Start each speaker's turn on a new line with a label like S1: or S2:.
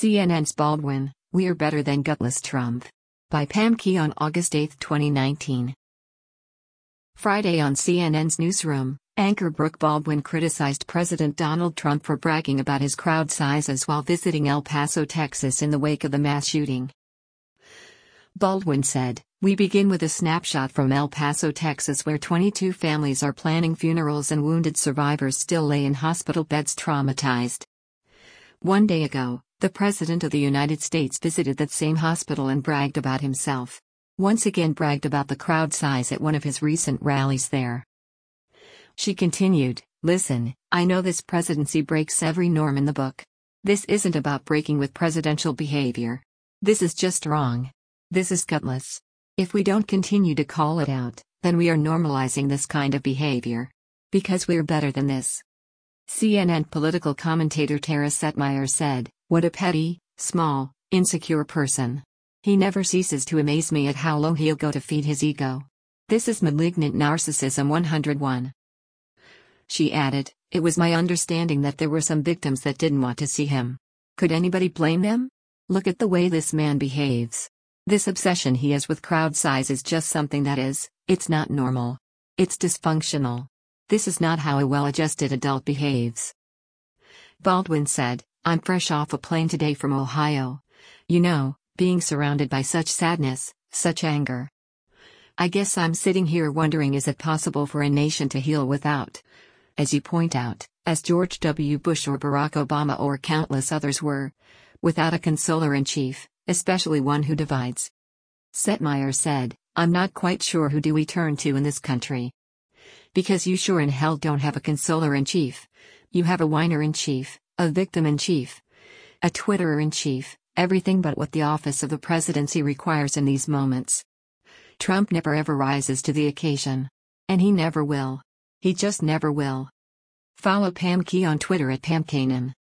S1: CNN's Baldwin, We're Better Than Gutless Trump. By Pam Key on August 8, 2019. Friday on CNN's newsroom, anchor Brooke Baldwin criticized President Donald Trump for bragging about his crowd sizes while visiting El Paso, Texas in the wake of the mass shooting. Baldwin said, "We begin with a snapshot from El Paso, Texas, where 22 families are planning funerals and wounded survivors still lay in hospital beds traumatized. One day ago, the President of the United States visited that same hospital and bragged about himself. Once again bragged about the crowd size at one of his recent rallies there." She continued, "Listen, I know this presidency breaks every norm in the book. This isn't about breaking with presidential behavior. This is just wrong. This is gutless. If we don't continue to call it out, then we are normalizing this kind of behavior. Because we're better than this." CNN political commentator Tara Setmeyer said, "What a petty, small, insecure person. He never ceases to amaze me at how low he'll go to feed his ego. This is malignant narcissism 101. She added, "It was my understanding that there were some victims that didn't want to see him. Could anybody blame them? Look at the way this man behaves. This obsession he has with crowd size is just something it's not normal. It's dysfunctional. This is not how a well-adjusted adult behaves." Baldwin said, "I'm fresh off a plane today from Ohio. You know, being surrounded by such sadness, such anger. I guess I'm sitting here wondering, is it possible for a nation to heal without, as you point out, as George W. Bush or Barack Obama or countless others were, without a consoler-in-chief, especially one who divides?" Setmeyer said, "I'm not quite sure who do we turn to in this country. Because you sure in hell don't have a consoler-in-chief. You have a whiner-in-chief, a victim-in-chief, a twitterer-in-chief, everything but what the office of the presidency requires in these moments. Trump never ever rises to the occasion. And he never will. He just never will." Follow Pam Key on Twitter at PamKanan.